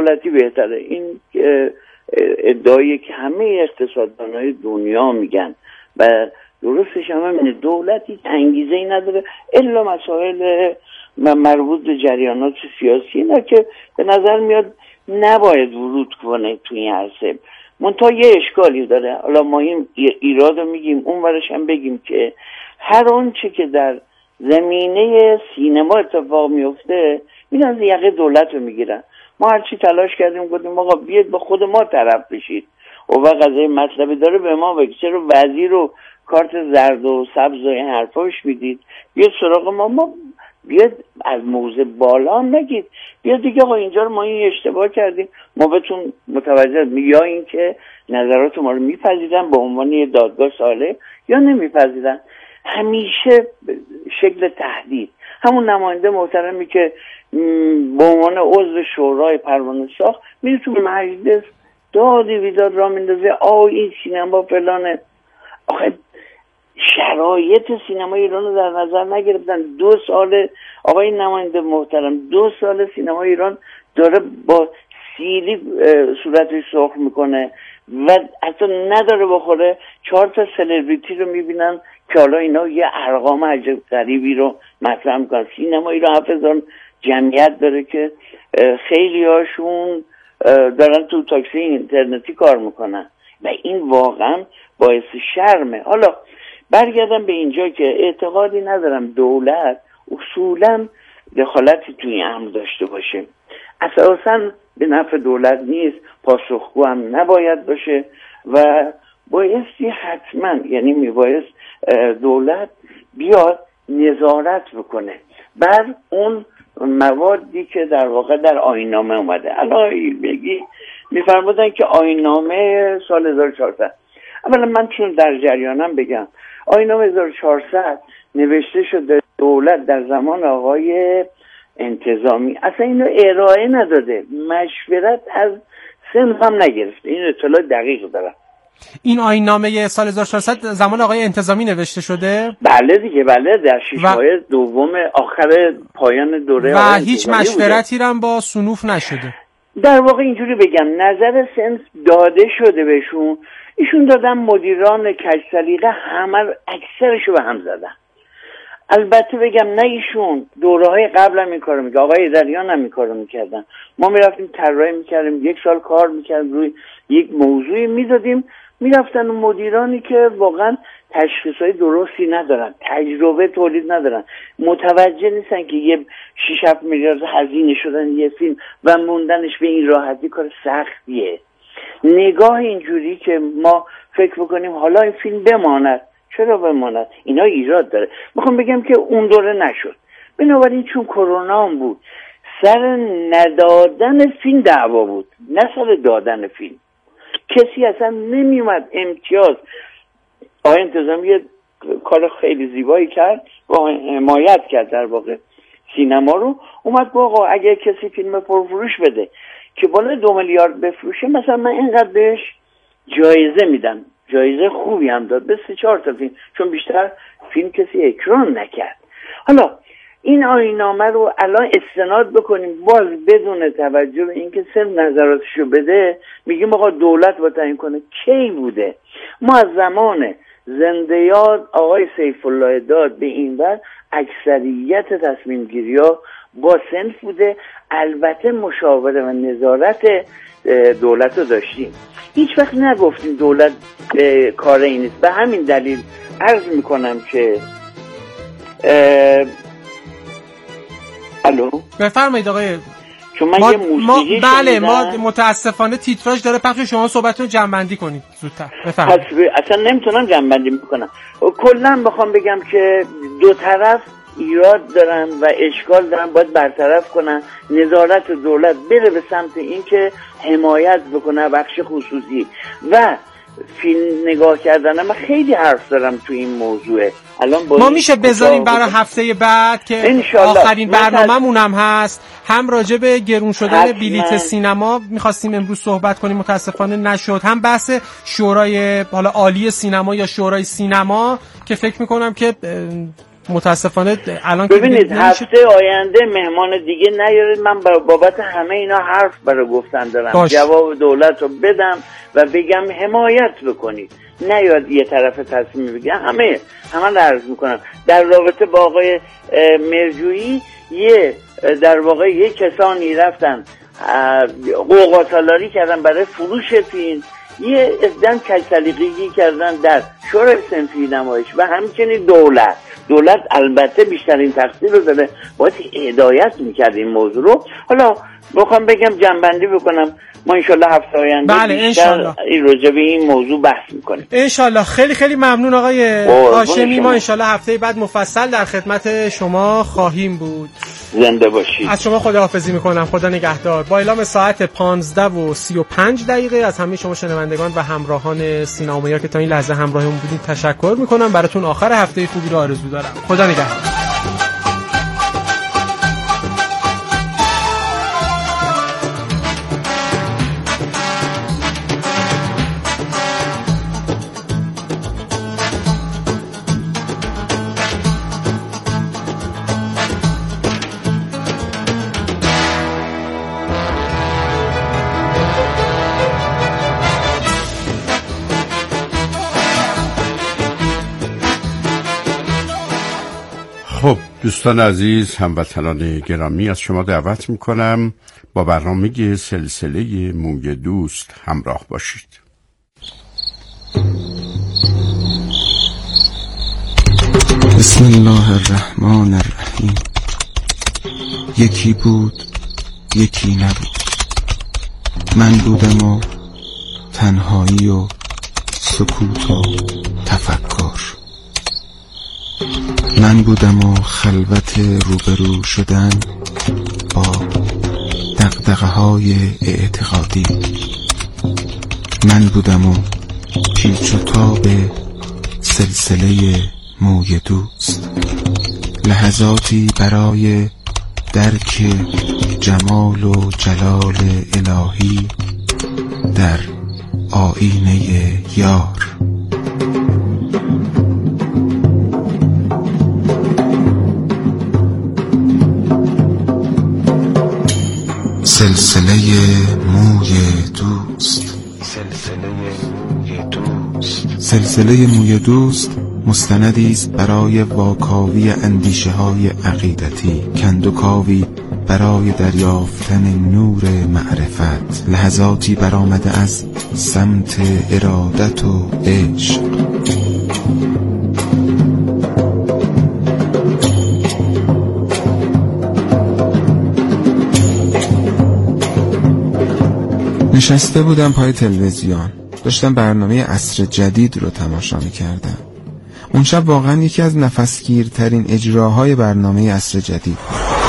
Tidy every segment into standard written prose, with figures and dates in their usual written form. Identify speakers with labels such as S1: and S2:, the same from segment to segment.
S1: دولتی بهتره. این ادعایی که همه اقتصاددانای دنیا میگن و درستش هم اینه، دولتی انگیزه‌ای نداره الا مسائل مربوط به جریانات سیاسی، اینا که به نظر میاد نباید ورود کنه توی این عرصه. منتها یه اشکالی داره، حالا ما این ایراد رو میگیم، اون ورش هم بگیم که هر آنچه که در زمینه سینما اتفاق میفته میرن یقه دولت رو میگیرن. ما هرچی تلاش کردیم گفتیم آقا بیاید با خود ما طرف بشید، و قضیه مطلبی داره به ما بگید، چرا وزیر رو کارت زرد و سبز و این حرفاش میدید، بیاید سراغ ما بیاید از موضع بالا نگید، بیاید دیگه آقا اینجا رو ما این اشتباه کردیم، ما بهتون متوجه یا این که نظرات ما رو میپذیرن به عنوان یه دادگاه صالح یا نمیپذیرن. همیشه شکل تهدید. همون نماینده محترمی که به عنوان عضو شورای پروانه ساخت میره تو مجلس دادی بیداد را میندازه، این سینما فلانه. آخه شرایط سینما ایران رو در نظر نگرفتن. 2 سال آقای نماینده محترم 2 سال سینما ایران داره با سیلی صورتش سرخ میکنه و حتی نداره بخوره. 4 تا سلبریتی رو میبینن که حالا اینا یه ارقام عجب غریبی رو مطرح میکنن. سینما ایران 7000 جمعیت داره که خیلی هاشون دارن تو تاکسی اینترنتی کار میکنن و این واقعا باعث شرمه. حالا برگردم به اینجا که اعتقادی ندارم دولت اصولا دخالتی توی این امر داشته باشه، اساساً به نفع دولت نیست، پاسخگو هم نباید باشه و بایستی حتما، یعنی میبایست دولت بیاد نظارت بکنه بر اون موادی که در واقع در آیین‌نامه اومده. الان میفرمودن که آیین‌نامه سال 1400، اولا من چون در جریانم بگم آیین‌نامه 1400 نوشته شده دولت در زمان آقای انتظامی، اصلا اینو ارائه نداده، مشورت از سن هم نگرفته. این اطلاع دقیق دارم.
S2: این آیین‌نامه سال 1400 زمان آقای انتظامی نوشته شده؟
S1: بله دیگه، بله، در 6 ماه دوم آخر پایان دوره
S2: و هیچ مشورتی هم با صنوف نشده.
S1: در واقع اینجوری بگم نظر سنف داده شده بهشون، ایشون دادن مدیران کج سلیقه همه اکثرشو به هم زدن. البته بگم نه ایشون، دوره های قبل هم این کارو میکرد، آقای ایدریان هم این کارو میکردن. ما میرفتیم طراحی میکردیم، 1 سال کار میکردیم روی یک موضوعی میدادیم، میرفتن مدیرانی که واقعا تشخیصهای درستی ندارن، تجربه تولید ندارن، متوجه نیستن که یه 6-7 میلیارد هزینه شدن یه فیلم و موندنش به این راحتی کار سختیه. نگاه اینجوری که ما فکر بکنیم حالا این فیلم بماند، چرا بماند؟ اینا ایراد داره. میخوام بگم که اون دوره نشد. بنابراین چون کرونا هم بود، سر ندادن فیلم دعوا بود، نه سر دادن فیلم. کسی اصلا نمیومد امتیاز. آقای انتظامی یه کار خیلی زیبایی کرد و حمایت کرد در واقع سینما رو. اومد گفت آقا اگه کسی فیلم پرفروش بده که بالا 2 میلیارد بفروشه، مثلا من اینقدر بهش جایزه میدم. جایزه خوبی هم داد به 3-4 تا فیلم، چون بیشتر فیلم کسی اکران نکرد. حالا این آیین‌نامه رو الان استناد بکنیم باز بدون توجه به اینکه صرف نظراتشو بده، میگیم آقا دولت با تعیین کنه. کی بوده؟ ما از زمان زنده یاد آقای سیف الله داد به این ور اکثریت تصمیم گیری ها با صنف بوده. البته مشاوره و نظارت دولت رو داشتیم، هیچ وقت نگفتیم دولت کار این نیست. به همین دلیل عرض میکنم که الو
S2: بفرمایید آقای.
S1: چون من یه موسیقی
S2: بله ما متاسفانه تیتراژ داره پخش، شما صحبتتون جمع‌بندی کنید زودتر. بفرمایید.
S1: اصلا نمیتونم جمع‌بندی بکنم. کلا بخوام بگم که دو طرف ایراد دارن و اشکال دارن، باید برطرف کنن. نظارت دولت بره به سمت این که حمایت بکنه بخش خصوصی و فیلم نگاه کردن. من خیلی حرف دارم تو این موضوع. الان
S2: ما میشه بذاریم برای هفته بعد که آخرین برنامه‌مون هم هست، هم راجع به گرون شدن بلیت سینما می‌خواستیم امروز صحبت کنیم، متاسفانه نشد، هم بحث شورای حالا عالی سینما یا شورای سینما که فکر می‌کنم که متاسفانه الان
S1: ببینید هفته آینده مهمان دیگه نیارید، من بابت همه اینا حرف برای گفتن دارم. جواب دولت رو بدم و بگم حمایت بکنید، نیاد یه طرف تصمیم بگیره. همه رو عرض میکنم. در رابطه با آقای مرجویی در واقع یه کسانی رفتن قوقاتالاری کردن برای فروش فیلم، یه ازدن کج‌سلیقگی کردن در شورای صنفی نمایش و همچنین دولت البته بیشترین تقصیر رو داره، باید هدایت میکرد این موضوع رو. حالا بخوام بگم جنبندی بکنم، ما انشالله هفته آینده بیشتر راجع به این موضوع بحث میکنیم انشالله.
S2: خیلی خیلی ممنون آقای هاشمی، ما انشالله هفته بعد مفصل در خدمت شما خواهیم بود.
S1: زنده باشید.
S2: از شما خداحافظی میکنم، خدا نگهدار. با اعلام ساعت 15:35 از همه شما شنوندگان و همراهان سینا و میا که تا این لحظه همراهمون بودید تشکر میکنم. براتون آخر هفته خوبی رو آرزو دارم. خدا نگهدار.
S3: خب دوستان عزیز، هموطنان گرامی، از شما دعوت میکنم با برنامه سلسله موی دوست همراه باشید.
S4: بسم الله الرحمن الرحیم. یکی بود یکی نبود، من بودم و تنهایی و سکوت و تفکر، من بودم و خلوت روبرو شدن با دغدغه‌های اعتقادی، من بودم و پیچ و تاب سلسله موی دوست، لحظاتی برای درک جمال و جلال الهی در آینه یار. سلسله موی دوست. سلسله موی دوست مستندی است برای واکاوی اندیشه های عقیدتی، کندوکاوی برای دریافتن نور معرفت، لحظاتی برآمده از سمت ارادت و عشق. نشسته بودم پای تلویزیون، داشتم برنامه عصر جدید رو تماشا می‌کردم. اون شب واقعا یکی از نفسگیرترین اجراهای برنامه عصر جدید.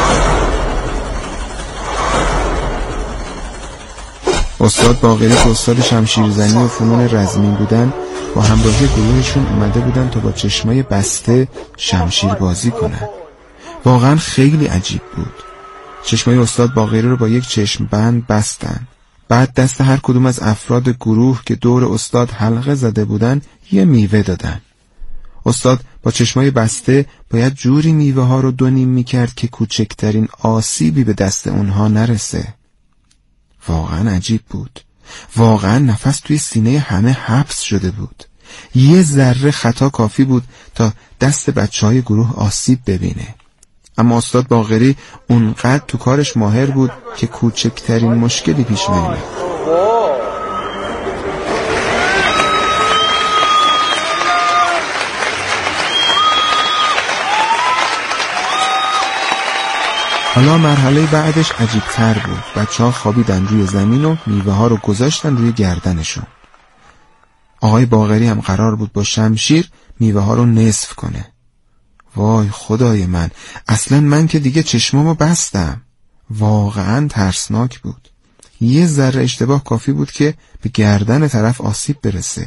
S4: استاد باقری که استاد شمشیرزنی و فنون رزمی بودن، با همراهی گروهشون اومده بودن تا با چشمای بسته شمشیر بازی کنن. واقعا خیلی عجیب بود. چشمای استاد باقری رو با یک چشم بند بستن. بعد دست هر کدوم از افراد گروه که دور استاد حلقه زده بودن یه میوه دادن. استاد با چشمای بسته باید جوری میوه ها رو دو نیم میکرد که کوچکترین آسیبی به دست اونها نرسه. واقعا عجیب بود. واقعا نفس توی سینه همه حبس شده بود. یه ذره خطا کافی بود تا دست بچهای گروه آسیب ببینه. اما استاد باقری اونقدر تو کارش ماهر بود که کوچکترین مشکلی پیش نمیاد. حالا مرحله بعدش عجیب تر بود. بچه‌ها خوابیدن روی زمین و میوه ها رو گذاشتن روی گردنشون. آقای باقری هم قرار بود با شمشیر میوه ها رو نصف کنه. وای خدای من، اصلا من که دیگه چشمامو بستم. واقعا ترسناک بود. یه ذره اشتباه کافی بود که به گردن طرف آسیب برسه.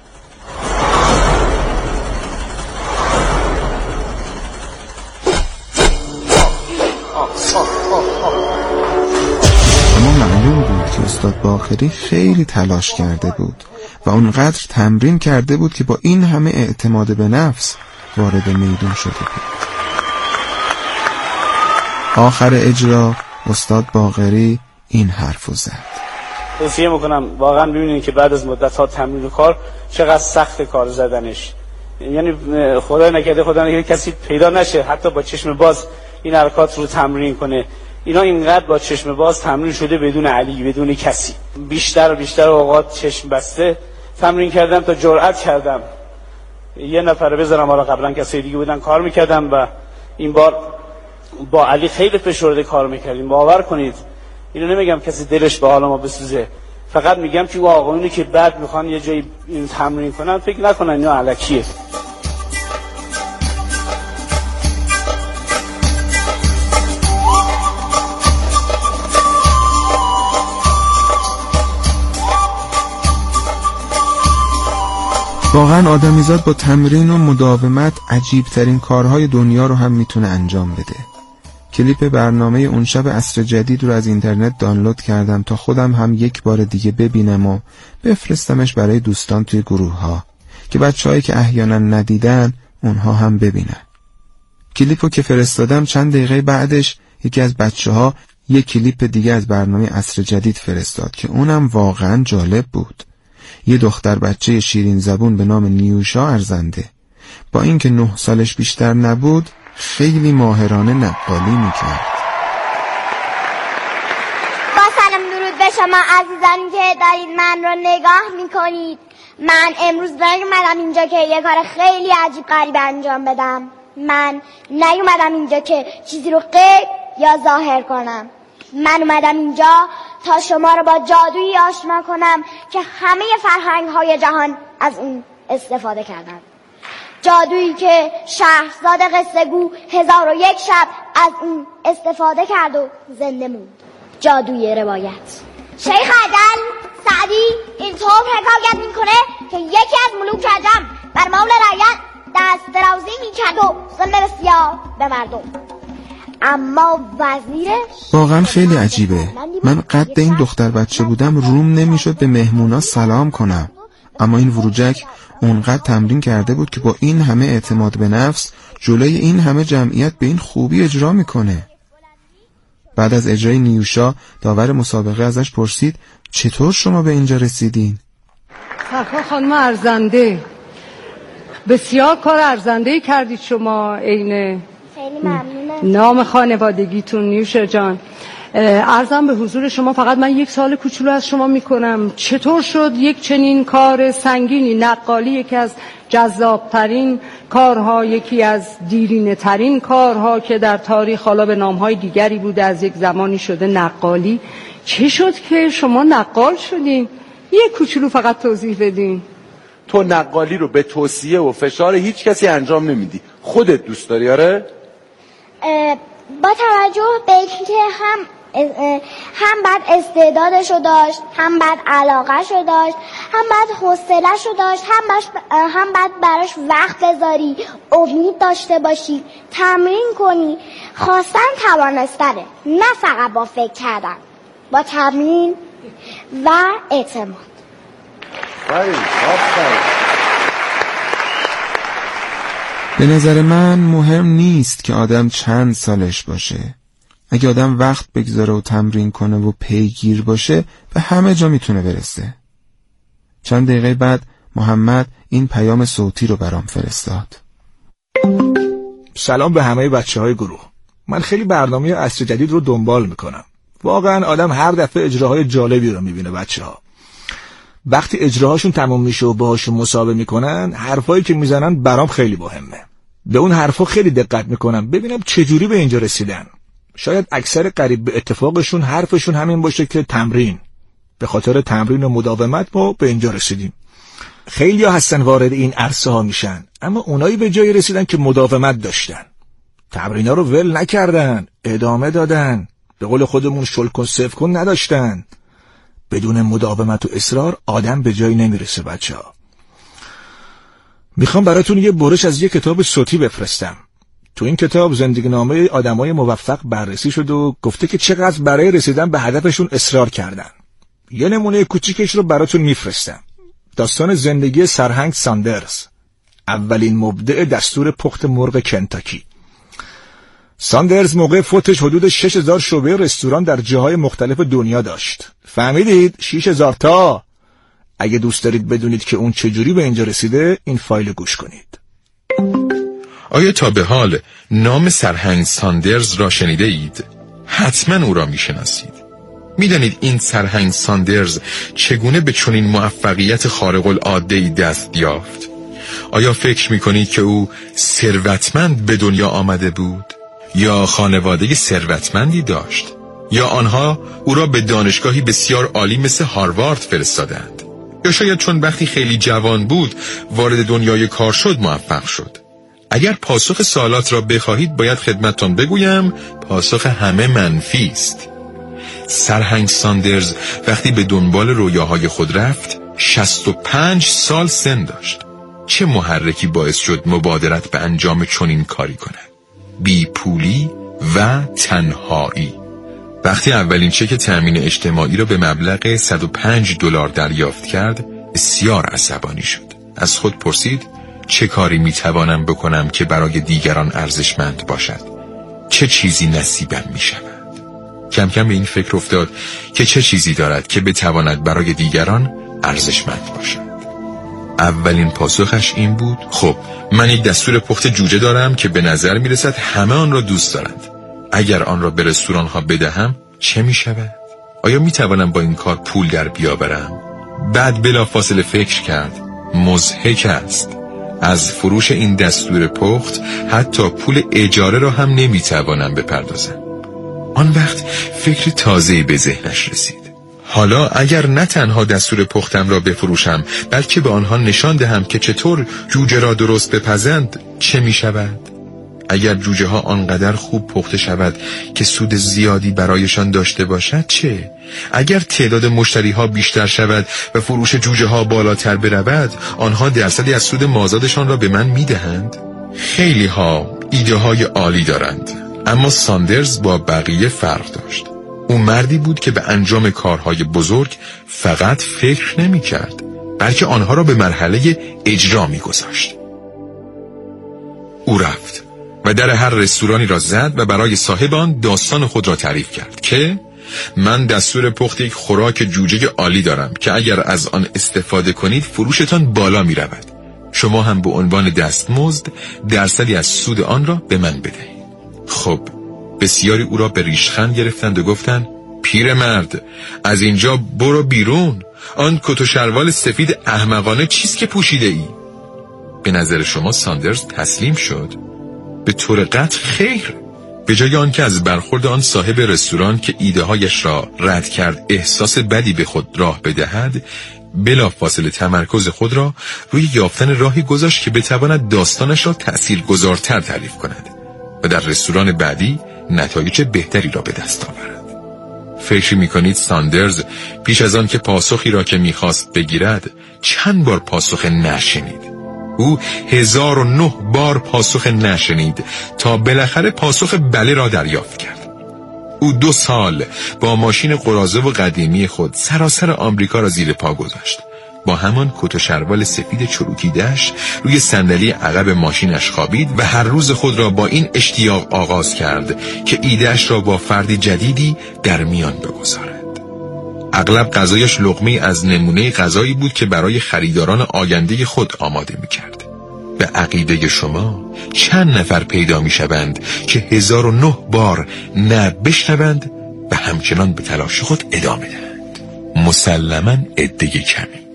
S4: اما معلوم بود که استاد باقری خیلی تلاش کرده بود و اونقدر تمرین کرده بود که با این همه اعتماد به نفس وارد میدون شده بود. آخر اجرا استاد باقری این حرفو زد:
S5: توصیه میکنم واقعا ببینید که بعد از مدت‌ها تمرین و کار چقدر سخت کار زدنش. یعنی خدا نکرده کسی پیدا نشه حتی با چشم باز این حرکات رو تمرین کنه. اینا اینقدر با چشم باز تمرین شده بدون علی، بدون کسی. بیشتر اوقات چشم بسته تمرین کردم تا جرأت کردم یه نفر بذارم. حالا قبلا کسی دیگه بودن کار میکردم و این بار با علی خیلی فشرده کار میکردیم. باور کنید اینو نمیگم کسی دلش به حال ما بسوزه، فقط میگم که اون آقایونی که بعد میخوان یه جایی این تمرین کنن فکر نکنن اینا الکیه.
S4: واقعا آدمیزاد با تمرین و مداومت عجیبترین کارهای دنیا رو هم میتونه انجام بده. کلیپ برنامه اون شب عصر جدید رو از اینترنت دانلود کردم تا خودم هم یک بار دیگه ببینم و بفرستمش برای دوستان توی گروه ها که بچه‌هایی که احیانا ندیدن اونها هم ببینن. کلیپو که فرستادم چند دقیقه بعدش یکی از بچه‌ها یک کلیپ دیگه از برنامه عصر جدید فرستاد که اونم واقعا جالب بود. یه دختر بچه شیرین زبون به نام نیوشا ارزنده با اینکه 9 سالش بیشتر نبود خیلی ماهرانه نقالی میکرد.
S6: با سلام درود به شما عزیزانی که دارید من رو نگاه میکنید. من امروز نیومدم اینجا که یه کار خیلی عجیب غریب انجام بدم. من نیومدم اینجا که چیزی رو غیب یا ظاهر کنم. من اومدم اینجا تا شما رو با جادویی آشنا کنم که همه فرهنگ‌های جهان از اون استفاده کردن. جادویی که شهرزاد قصه‌گو 1001 شب از اون استفاده کرد و زنده موند. جادوی روایت. شیخ عدل سعدی اینطور حکایت میکنه که یکی از ملوک عجم بر مول رعیت دست درازی میکرد و ظلم بسیار به مردم. اما وزیرش
S4: واقعا خیلی عجیبه. من قد این دختر بچه بودم روم نمیشد به مهمونا سلام کنم، اما این وروجک اونقدر تمرین کرده بود که با این همه اعتماد به نفس جلوی این همه جمعیت به این خوبی اجرا میکنه. بعد از اجرای نیوشا داور مسابقه ازش پرسید چطور شما به اینجا رسیدین؟
S7: سرکار خانم ارزنده، بسیار کار ارزنده‌ای کردید شما. عین
S6: خیلی ممنونم.
S7: نام خانوادگیتون نیوشا جان. عرضم به حضور شما فقط من 1 سال کوچولو از شما میکنم. چطور شد یک چنین کار سنگینی، نقالی یکی از جذابترین کارها، یکی از دیرینه ترین کارها که در تاریخ حالا به نامهای دیگری بوده از یک زمانی شده نقالی، چه شد که شما نقال شدین؟ یک کوچولو فقط توضیح بدین.
S8: تو نقالی رو به توصیه و فشار هیچ کسی انجام نمیدی، خودت دوست داری؟ آره؟
S6: با توجه به اینکه هم بعد استعدادشو داشت، هم بعد علاقهشو داشت، هم بعد حوصلهشو داشت، هم بعد براش وقت بذاری، امید داشته باشی، تمرین کنی. خواستن توانستنه، نه فقط با فکر کردن، با تمرین و اعتماد.
S4: به نظر من مهم نیست که آدم چند سالش باشه. اگه آدم وقت بگذاره و تمرین کنه و پیگیر باشه به همه جا میتونه برسه. چند دقیقه بعد محمد این پیام صوتی رو برام فرستاد.
S9: سلام به همه بچه‌های گروه. من خیلی برنامه عصر جدید رو دنبال میکنم. واقعا آدم هر دفعه اجراهای جالبی رو میبینه. بچه‌ها وقتی اجراهاشون تموم میشه و باهاشون مسابقه میکنن، حرفایی که میزنن برام خیلی مهمه. به اون حرفا خیلی دقت میکنم ببینم چجوری به اینجا رسیدن. شاید اکثر قریب به اتفاقشون حرفشون همین باشه که تمرین. به خاطر تمرین و مداومت ما به اینجا رسیدیم. خیلی ها هستن وارد این عرصه ها میشن، اما اونایی به جایی رسیدن که مداومت داشتن. تمرین ها رو ول نکردن، ادامه دادن. به قول خودمون شل کن صفر کن نداشتن. بدون مداومت و اصرار آدم به جایی نمیرسه. بچه‌ها میخوام براتون یه برش از یه کتاب صوتی بفرستم. تو این کتاب زندگی نامه آدمای موفق بررسی شد و گفته که چقدر برای رسیدن به هدفشون اصرار کردن. یه نمونه کوچیکش رو براتون میفرستم. داستان زندگی سرهنگ ساندرز. اولین مبدع دستور پخت مرغ کنتاکی. ساندرز موقع فوتش حدود 6000 شعبه رستوران در جاهای مختلف دنیا داشت. فهمیدید؟ 6000 تا. اگه دوست دارید بدونید که اون چجوری به اینجا رسیده، این فایل گوش کنید.
S10: آیا تا به حال نام سرهنگ ساندرز را شنیده اید؟ حتما او را میشناسید. میدانید این سرهنگ ساندرز چگونه به چنین موفقیت خارق العاده دست یافت؟ آیا فکر میکنید که او ثروتمند به دنیا آمده بود؟ یا خانواده ثروتمندی داشت؟ یا آنها او را به دانشگاهی بسیار عالی مثل هاروارد فرستادند؟ یا شاید چون وقتی خیلی جوان بود وارد دنیای کار شد موفق شد؟ اگر پاسخ سوالات را بخواهید باید خدمتتان بگویم پاسخ همه منفی است. سرهنگ ساندرز وقتی به دنبال رویاهای خود رفت 65 سال سن داشت. چه محرکی باعث شد مبادرت به انجام چنین کاری کند؟ بی پولی و تنهایی. وقتی اولین چک تأمین اجتماعی را به مبلغ $105 دریافت کرد بسیار عصبانی شد. از خود پرسید چه کاری میتوانم بکنم که برای دیگران ارزشمند باشد؟ چه چیزی نصیبم میشود؟ کم کم به این فکر افتاد که چه چیزی دارد که بتواند برای دیگران ارزشمند باشد. اولین پاسخش این بود: خب من یک دستور پخت جوجه دارم که به نظر میرسد همه آن را دوست دارند. اگر آن را به رستوران ها بدهم چه می شود؟ آیا می توانم با این کار پول در بیاورم؟ بعد بلافاصله فکر کرد مضحک است. از فروش این دستور پخت حتی پول اجاره را هم نمی توانم بپردازم. آن وقت فکر تازه‌ای به ذهنش رسید. حالا اگر نه تنها دستور پختم را بفروشم بلکه به آنها نشان دهم که چطور جوجه را درست بپزند چه می شود؟ اگر جوجه ها آنقدر خوب پخته شود که سود زیادی برایشان داشته باشد چه؟ اگر تعداد مشتری ها بیشتر شود و فروش جوجه ها بالاتر برود آنها درصدی از سود مازادشان را به من می دهند؟ خیلی ها ایده های عالی دارند، اما ساندرز با بقیه فرق داشت. او مردی بود که به انجام کارهای بزرگ فقط فکر نمی کرد بلکه آنها را به مرحله اجرا می گذاشت. او رفت و در هر رستورانی را زد و برای صاحب آن داستان خود را تعریف کرد که من دستور پخت یک خوراک جوجه عالی دارم که اگر از آن استفاده کنید فروشتان بالا می رود. شما هم به عنوان دستمزد درصدی از سود آن را به من بدهید. خب بسیاری او را به ریشخند گرفتند و گفتند پیرمرد از اینجا برو بیرون، آن کت و شلوار سفید احمقانه چیست که پوشیده ای؟ به نظر شما ساندرز تسلیم شد؟ به طور قطع خیر. به جای آنکه از برخورد آن صاحب رستوران که ایده‌هایش را رد کرد احساس بدی به خود راه بدهد، بلافاصله تمرکز خود را روی یافتن راهی گذاشت که بتواند داستانش را تأثیرگذارتر تعریف کند و در رستوران بعدی نتایج بهتری را به دست آورد. فکر می‌کنید ساندرز پیش از آن که پاسخی را که می‌خواست بگیرد چند بار پاسخ نشنید؟ او 1009 بار پاسخ نشنید تا بالاخره پاسخ بله را دریافت کرد. او 2 سال با ماشین قراضه و قدیمی خود سراسر آمریکا را زیر پا گذاشت. با همان کت و شلوار سفید چروکیده‌اش روی صندلی عقب ماشینش خوابید و هر روز خود را با این اشتیاق آغاز کرد که ایده‌اش را با فردی جدیدی در میان بگذارد. اغلب غذایش لقمه از نمونه غذایی بود که برای خریداران آینده خود آماده می‌کرد. به عقیده شما چند نفر پیدا می‌شوند که 1009 بار نه بشنوند و همچنان به تلاش خود ادامه دهند؟ مسلماً عده کمی.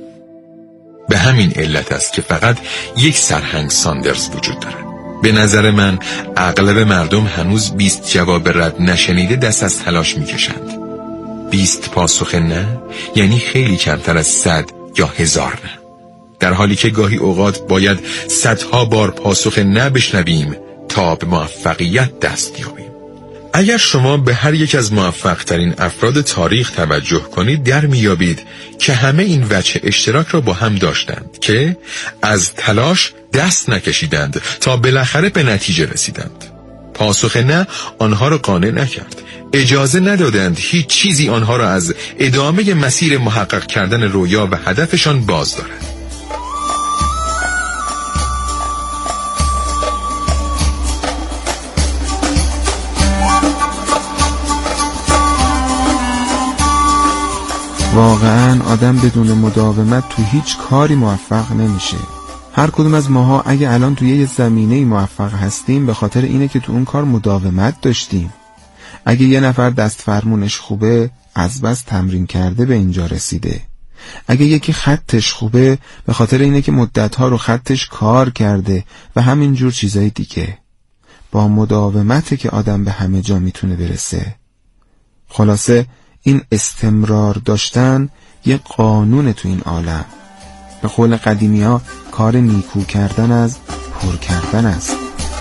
S10: به همین علت است که فقط یک سرهنگ ساندرز وجود دارد. به نظر من اغلب مردم هنوز 20 جواب رد نشنیده دست از تلاش می‌کشند. 20 پاسخ نه یعنی خیلی کمتر از 100 یا 1000 نه، در حالی که گاهی اوقات باید صدها بار پاسخ نه بشنویم تا به موفقیت دست یابیم. اگر شما به هر یک از موفق ترین افراد تاریخ توجه کنید در میابید که همه این وجه اشتراک را با هم داشتند که از تلاش دست نکشیدند تا بالاخره به نتیجه رسیدند. پاسخ نه آنها را قانع نکرد، اجازه ندادند هیچ چیزی آنها را از ادامه مسیر محقق کردن رویا و هدفشان باز دارد.
S4: واقعا آدم بدون مداومت تو هیچ کاری موفق نمیشه. هر کدوم از ماها اگه الان توی یه زمینه موفق هستیم به خاطر اینه که تو اون کار مداومت داشتیم. اگه یه نفر دست فرمونش خوبه از بس تمرین کرده به اینجا رسیده. اگه یکی خطش خوبه به خاطر اینه که مدتها رو خطش کار کرده و همینجور چیزای دیگه. با مداومته که آدم به همه جا میتونه برسه. خلاصه این استمرار داشتن یه قانون تو این عالم. به قول قدیمی ها کار نیکو کردن از پر کردن است.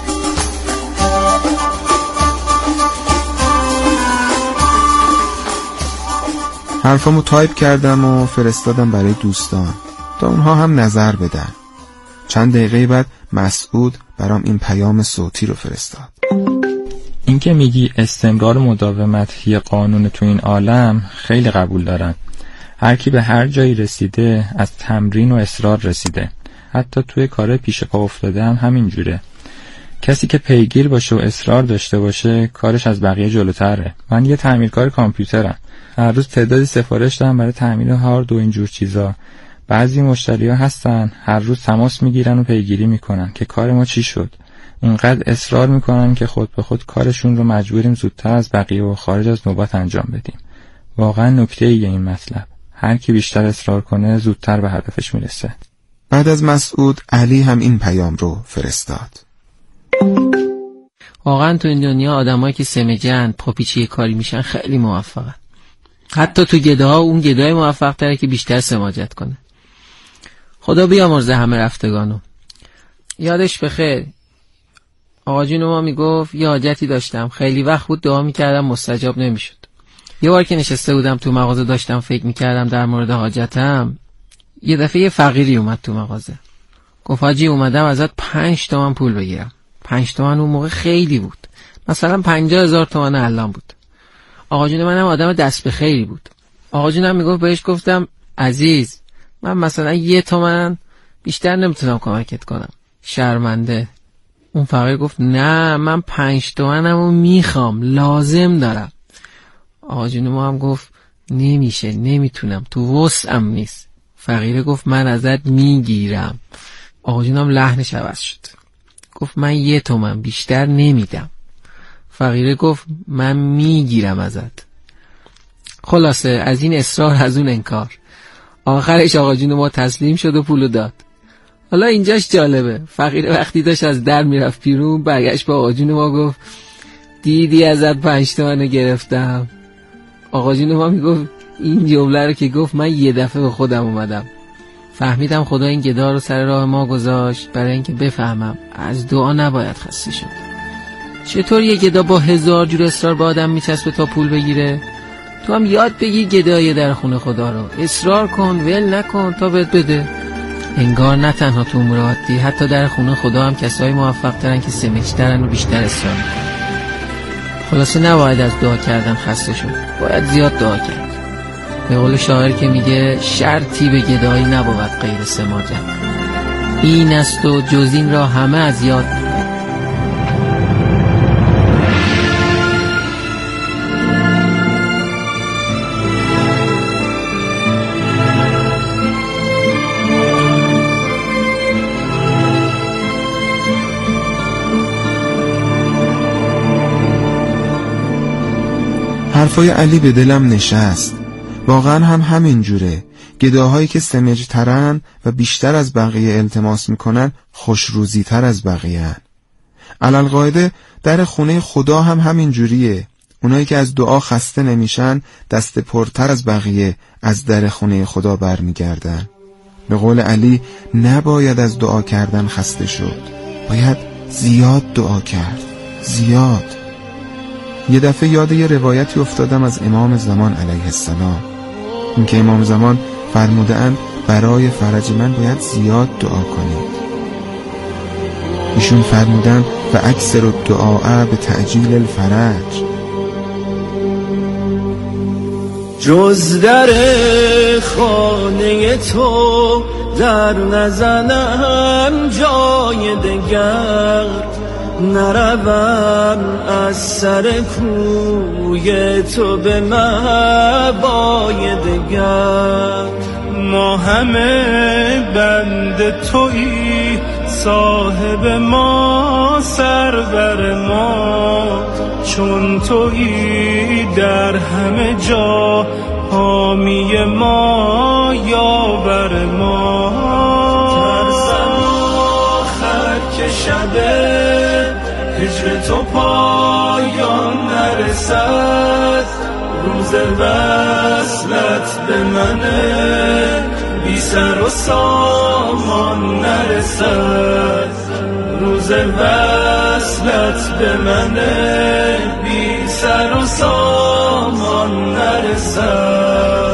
S4: حرفامو تایپ کردم و فرستادم برای دوستان تا اونها هم نظر بدن. چند دقیقه بعد مسعود برام این پیام صوتی رو فرستاد.
S11: این که میگی استمرار مداومت یه قانون تو این عالم خیلی قبول دارن. هر کی به هر جایی رسیده از تمرین و اصرار رسیده. حتی توی کار پیش پا افتاده هم همین جوره. کسی که پیگیر باشه و اصرار داشته باشه کارش از بقیه جلوتره. من یه تعمیرکار کامپیوترم. هر روز تعدادی سفارش دارم برای تعمیر هارد و اینجور چیزا. بعضی مشتری‌ها هستن هر روز تماس میگیرن و پیگیری میکنن که کار ما چی شد. اونقدر اصرار میکنن که خود به خود کارشون رو مجبوریم زودتر از بقیه و خارج از نوبت انجام بدیم. واقعا نکته ایه این مطلب. هر کی بیشتر اصرار کنه زودتر به هدفش میرسه.
S4: بعد از مسعود علی هم این پیام رو فرستاد.
S12: واقعا تو این دنیا آدمایی که سمجن پاپیچی کاری میشن خیلی موفقن. حتی تو گداها اون گدای موفق تره که بیشتر سماجت کنه. خدا بیامرزه همه رفتگانو. یادش بخیر آقا جون ما میگفت یه حاجتی داشتم خیلی وقت بود دعا میکردم مستجاب نمیشد. یه بار که نشسته بودم تو مغازه داشتم فکر میکردم در مورد حاجتم، یه دفعه یه فقیری اومد تو مغازه. گفت حاجی اومدم ازت 5 تومن پول بگیرم. 5 تومن اون موقع خیلی بود، مثلا 50,000 تومن الان بود. آقا جون منم آدم دست به خیری بود. آقا جونم میگفت، بهش گفتم عزیز من مثلا 1 تومن بیشتر نمیتونم کمکت کنم، شرمنده. اون فقیر گفت نه من 5 تومنمو میخوام، لازم دارم. آقا جون ما هم گفت نمیشه، نمیتونم، تو وسعم نیست. فقیر گفت من ازت میگیرم. آقا جونم لحنش عوض شد، گفت من 1 تومن بیشتر نمیدم. فقیر گفت من میگیرم ازت. خلاصه از این اصرار از اون انکار، آخرش آقا جون ما تسلیم شد و پولو داد. حالا اینجاش جالبه، فقیر وقتی داشت از در میرفت بیرون برگشت با آقا جون ما گفت دیدی ازت 5 تومن گرفتم. آقا جون ما میگفت این جمله رو که گفت من یه دفعه به خودم اومدم، فهمیدم خدا این گدا رو سر راه ما گذاشت برای اینکه بفهمم از دعا نباید خسته شد. چطور یه گدا با 1000 جور اصرار به آدم میچسبه تا پول بگیره؟ تو هم یاد بگیر گدای در خونه خدا رو، اصرار کن، ول نکن تا بهت بده. انگار نه تنها تو امور عادی، حتی در خونه خدا هم کسایی موفق ترن که سمج‌ترن و بیشتر اصرار میکنن. خلاصه نباید از دعا کردن خسته شد، باید زیاد دعا کرد. به قول شاعر که میگه شرطی به گدایی نبود غیر سماجت، این است و جز این را همه از یاد.
S4: حرفای علی به دلم نشست. واقعا هم همین جوره. گداهایی که سمج ترن و بیشتر از بقیه التماس میکنن خوشروزی تر از بقیه هن. علالقاعده در خونه خدا هم همین جوریه. اونایی که از دعا خسته نمیشن دست پرتر از بقیه از در خونه خدا برمیگردن. به قول علی نباید از دعا کردن خسته شد، باید زیاد دعا کرد، زیاد. یه دفعه یاد یه روایتی افتادم از امام زمان علیه السلام. این که امام زمان فرمودند برای فرج من باید زیاد دعا کنید. ایشون فرمودند و اکثر الدعاء به تعجیل الفرج.
S13: جز در خانه تو در نزنم جای دگر، نروم از سر کوی تو به مأوای دگر. ما همه بند تویی، صاحب ما سرور ما، چون تویی در همه جا حامی ما یاور ما. ترسم آخر که شب هجر تو پایان نرسد، روز وصلت به منه بی سر و سامان نرسد، روز وصلت به منه بی سر و سامان نرسد.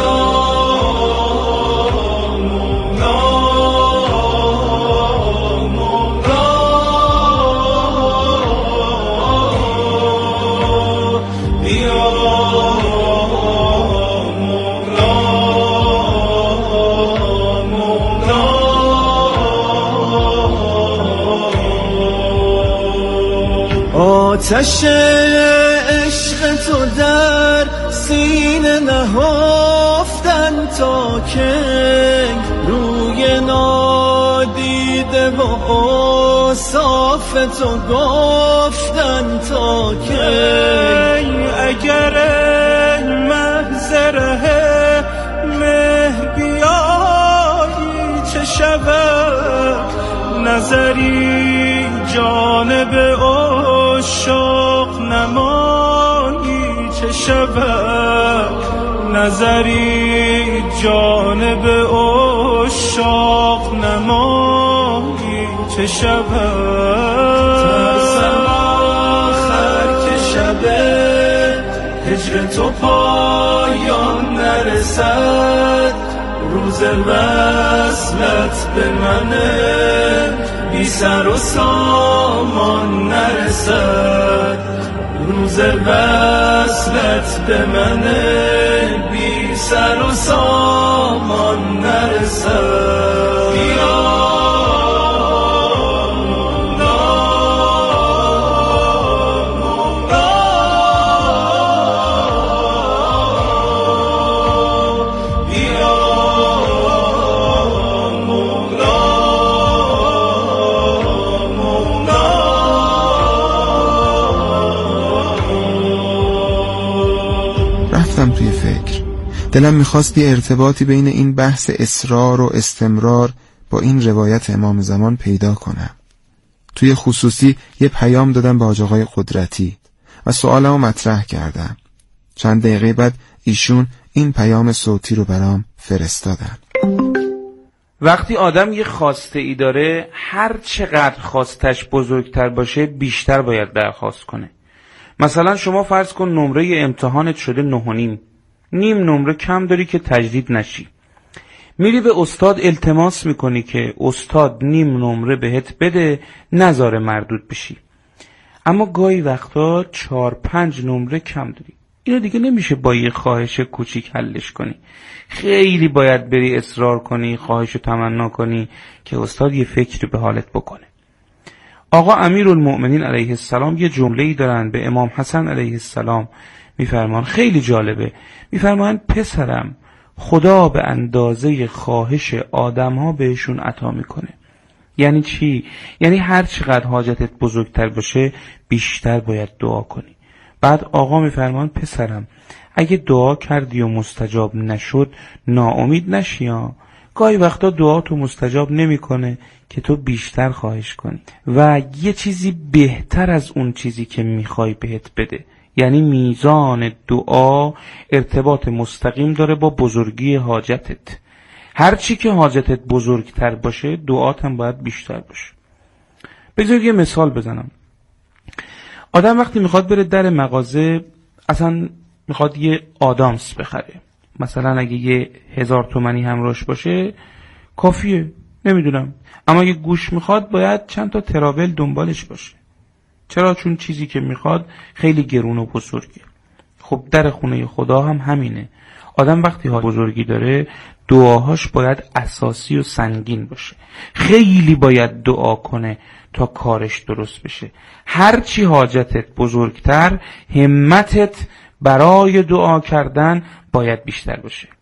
S13: آتش عشق تو در سینه نهفتن تا که روی نادیده و اوصاف تو گفتن تا که اگر محضره مه بیایی چه شود، نظری جانب عشاق نمانی چه شود، نظری جانب عشاق نمانی چه شود. ترسم آخر که شب هجر تو پایان نرسد، روز وصلت به منه بی سر و سامان نرسد، روز وصلت به منه بی سر و سامان نرسد.
S4: توی فکر دلم میخواست یه ارتباطی بین این بحث اصرار و استمرار با این روایت امام زمان پیدا کنم. توی خصوصی یه پیام دادم به حاج آقای قدرتی و سوالمو مطرح کردم. چند دقیقه بعد ایشون این پیام صوتی رو برام فرستادن.
S14: وقتی آدم یه خواسته ای داره، هر چقدر خواستش بزرگتر باشه بیشتر باید درخواست کنه. مثلا شما فرض کن نمره امتحانت شده 9.5، نیم نمره کم داری که تجدید نشی. میری به استاد التماس میکنی که استاد نیم نمره بهت بده، نذاره مردود بشی. اما گاهی وقتا 4-5 نمره کم داری. اینو دیگه نمیشه با یه خواهش کوچیک حلش کنی. خیلی باید بری اصرار کنی، خواهش و تمنا کنی که استاد یه فکری به حالت بکنه. آقا امیرالمؤمنین علیه السلام یه جمله‌ای دارن به امام حسن علیه السلام میفرمان، خیلی جالبه. میفرمان پسرم، خدا به اندازه خواهش آدم‌ها بهشون عطا میکنه. یعنی چی؟ یعنی هر چقدر حاجتت بزرگتر باشه بیشتر باید دعا کنی. بعد آقا میفرمان پسرم، اگه دعا کردی و مستجاب نشد ناامید نشی ها. گاهی وقتا دعا تو مستجاب نمیکنه که تو بیشتر خواهش کنی و یه چیزی بهتر از اون چیزی که میخوای بهت بده. یعنی میزان دعا ارتباط مستقیم داره با بزرگی حاجتت. هر چی که حاجتت بزرگتر باشه دعات هم باید بیشتر باشه. بذار یه مثال بزنم. آدم وقتی میخواد بره در مغازه، اصلا میخواد یه آدامس بخره، مثلا اگه یه 1000 تومانی همراهش باشه کافیه، نمیدونم. اما یه گوش میخواد باید چند تا ترابل دنبالش باشه. چرا؟ چون چیزی که میخواد خیلی گرون و بزرگه. خب در خونه خدا هم همینه. آدم وقتی ها بزرگی داره دعاهاش باید اساسی و سنگین باشه. خیلی باید دعا کنه تا کارش درست بشه. هرچی حاجتت بزرگتر، همتت برای دعا کردن باید بیشتر باشه.